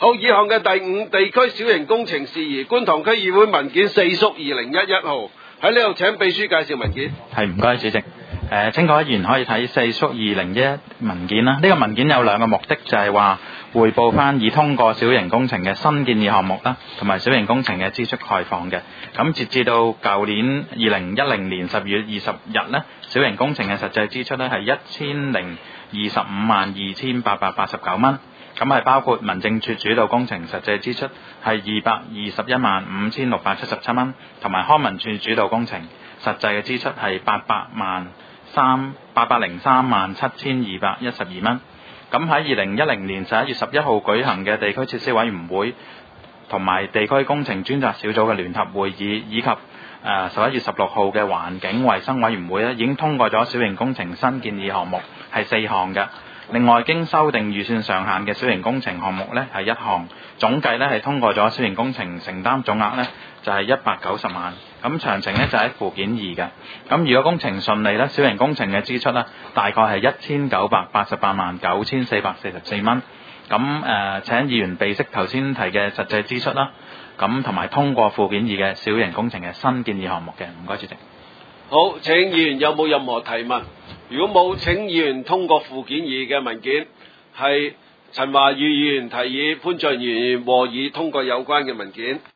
好，以項嘅第五地區小型工程事宜，觀塘區議會文件四叔2011號，喺呢度請秘書介紹文件。 係，唔該主席。清楚議員可以睇四叔2011文件啦。呢個文件有兩個目的，就係話匯報翻已通過小型工程嘅新建議項目啦，同埋小型工程嘅支出概況嘅。咁截至到舊年2010年12月20日呢，小型工程嘅實際支出呢係10252889蚊。咁係包括民政處主導工程實際支出係2215677蚊，同埋康文署主導工程實際嘅支出係8037212蚊。咁喺2010年11月11號舉行嘅地區設施委員會同埋地區工程專責小組嘅聯合會議，以及11月16號嘅環境衛生委員會已經通過咗小型工程新建議項目係4項嘅。另外，經修訂預算上限嘅小型工程項目呢係1項，總計呢係通過咗小型工程承擔總額呢就係190萬。咁詳情呢就喺附件2嘅。咁如果工程順利呢，小型工程嘅支出呢大概係19889444蚊。咁請議員備悉頭先提嘅實際支出啦。咁同埋通過附件2嘅小型工程嘅新建議項目嘅。唔該，主席。 好，請議員有冇任何提問？如果冇，請議員通過附件2嘅文件。係陳華宇議員提議，潘俊賢議員和議通過有關嘅文件。